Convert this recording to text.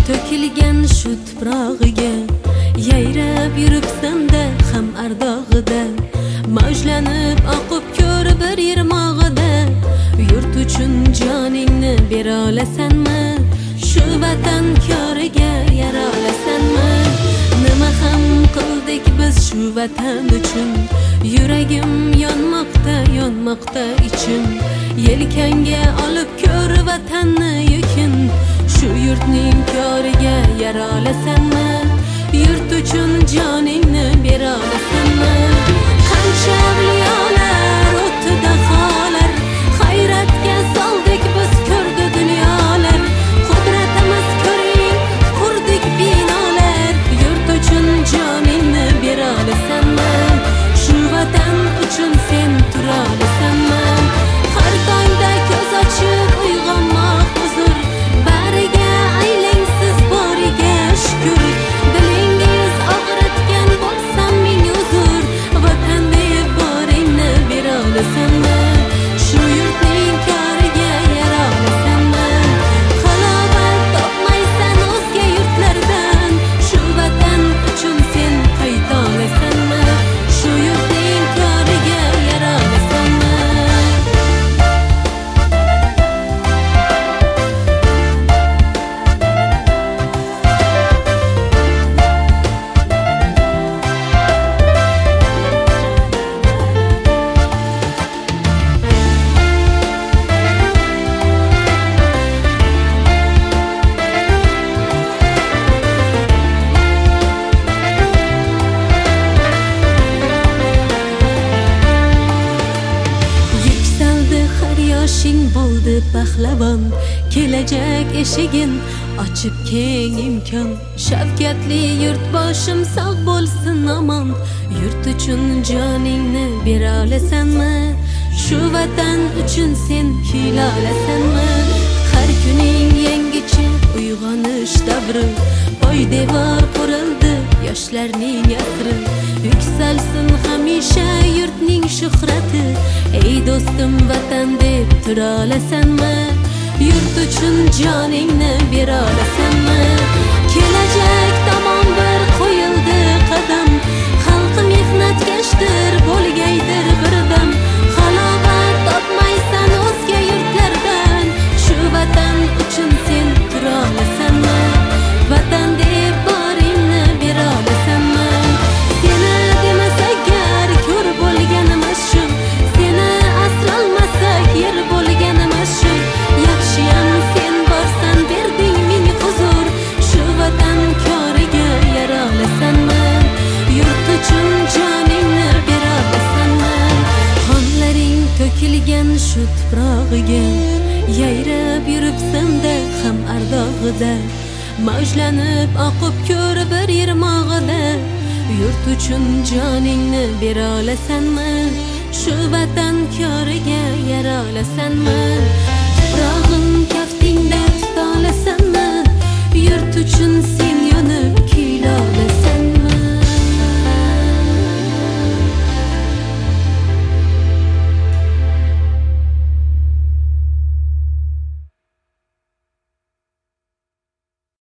to'kilgan shu tuprog'iga yayrab yuribsan-da ham ardog'ida, mavjlanib oqib ko'r bir yirmog'ida. Yurt uchun joningni bera olasanmi? Shu vatan koriga yara olasanmi? Nima ham qildik biz shu vatan uchun? Yuragim yonmoqda, yonmoqda ichim. Yelkangga olib ko'r vatanni yukin. Shu yurtning koriga yara olasanmi? Yurt uchun joningni bera olasanmi? Qancha avliyolar o'tdi daholar, hayratga soldik biz ko'rdi dunyolar. Qudratimiz ko'ring, qurdik binolar. Yurt uchun joningni bera olasanmi? Shu vatan uchun sen tura olasanmi? Har tongda ko'z ochib uyg'onmoq huzur, bariga aylang siz boriga shukr. Dilingiz og'ritgan bo'lsam ming uzr, vatan deb boringni bera olasanmi? Shu yurtning koriga yara olasanmi? Halovat topmaysan o'zga yurtlardan, shu vatan uchun sen qayta olasanmi? Shu yurtning koriga yara olasanmi? Yoshing bo'ldi pahlavon, kelajak eshigin ochib keng imkon. Shavkatli yurtboshim sog' bo'lsin omon. Yurt uchun joningni bera olasanmi? Shu vatan uchun sen kuyla olasanmi? Har kuning yangicha uyg'onish davri, poydevor qurildi yoshlarning asri. Yuksalsin hamisha yurtning shuhrati, ey do'stim vatan deb tura olasanmi? Yurt uchun joningni bera olasanmi? Kelajak tomon bir qo'yildi qadam, xalqi mehnatgashdir, bo'lgaydir birdam. Halovat topmaysan o'zga yurtlardan, shu vatan uchun sen tura olasanmi? Vatan deb boringni bera olasanmi? Seni demasak gar ko'r bo'lganimiz shu, seni asrolmasak yer bo'lganimiz shu. Yaxshiyam sen borsan berding ming huzur, shu vatan koriga yara olasanmi? Yurt uchun joningni bera olasanmi? Qonlaring to'kilgan shu tuprog'iga yayrab yuribsan-da ham ardog'ida, mavjlanib oqib ko'r bir yirmog'ida. Yurt uchun joningni bera olasanmi? Shu vatan koriga yara olasanmi?